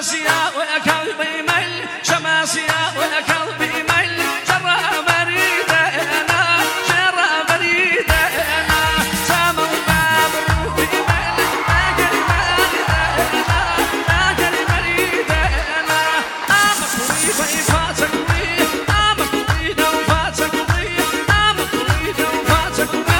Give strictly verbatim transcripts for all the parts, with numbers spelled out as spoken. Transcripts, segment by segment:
شماسية ويا قلبي مل شماسية ويا قلبي مل جرى بريدة أنا جرى بريدة أنا سامو باب روحي مل لاقل بريدة أنا لاقل بريدة أنا آمك ويبي فاتك وي آمك ويدا وفاتك وي آمك ويدا وفاتك وي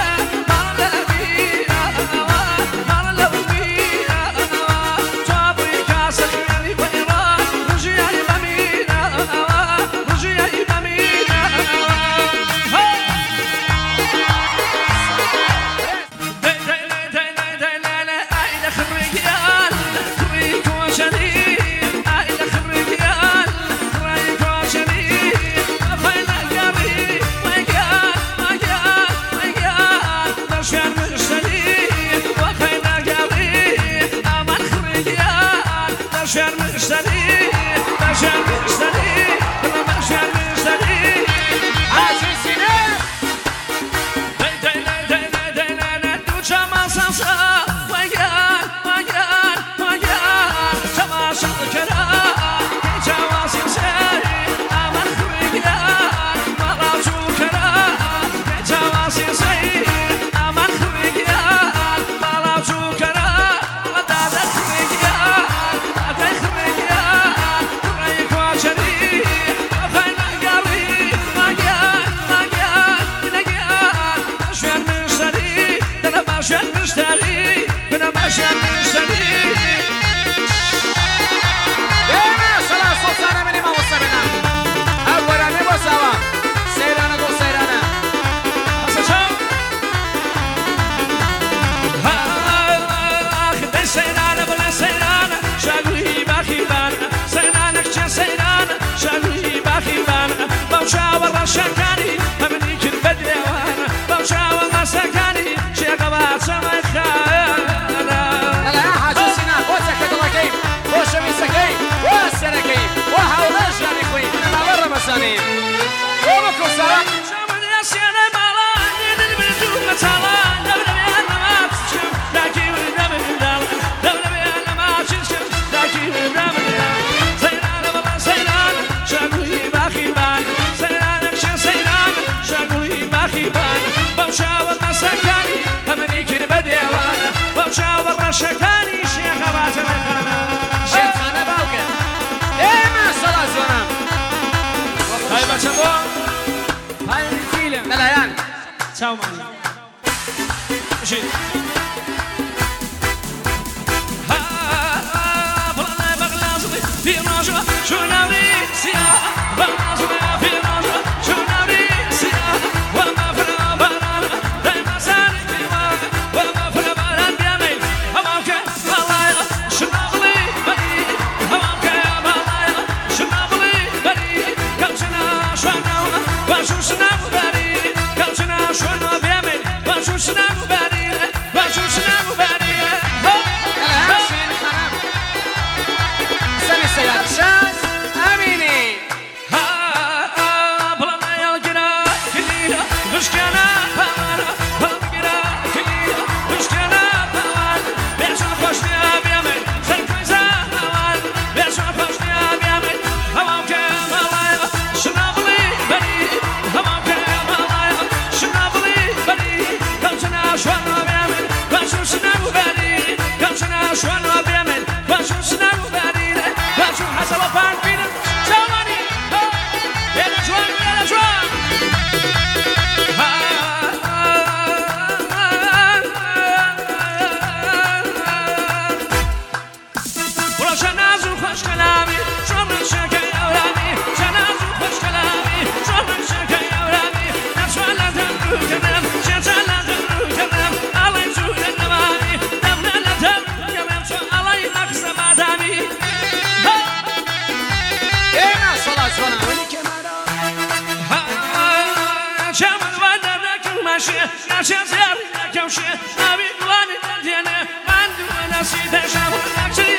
Ciao mano. Sì. Ah, balla balla في نجوى شو نوري سيا بلا في نجوى شو نوري سيا وما فلا بلا دايما سالي فيما وما فلا بلا بيامي همك والله شنغلي بري همك والله شنغلي بري كم سنة شوانا وشو سنة بري كم سنة شوانا بيامي وشو سنة بري وشو سنة بري شاز اميني ها بلا يا جرا كلينا مشكلة فانا بلا كلينا مشكلة فانا بيش خوشني بيامي سركوزا هوان بيش خوشني بيامي هوام كم الله شنابلي بري هوام كم الله شنابلي بري كم سنة شوانا بيامي وشو سنة بري كم سنة شوانا بيامي وشو سنة بري وشو حسب فان فينا شواني يلا جوان يلا جوان ولا شناز وخش كلامي شوفك شكا يا ولاني شناز وخش كلامي شوفك شكا يا ولاني نفس ولا تدرو كلام شتا لا تدرو كلام الله يزول النواني دمنا لا تدرو كلام شو الله ينقص بعداني اينا صلاة صلاة شامل ودرك المشي ناشي زيار كوشي ابي واني دينا ما عندي ولا شي تشاور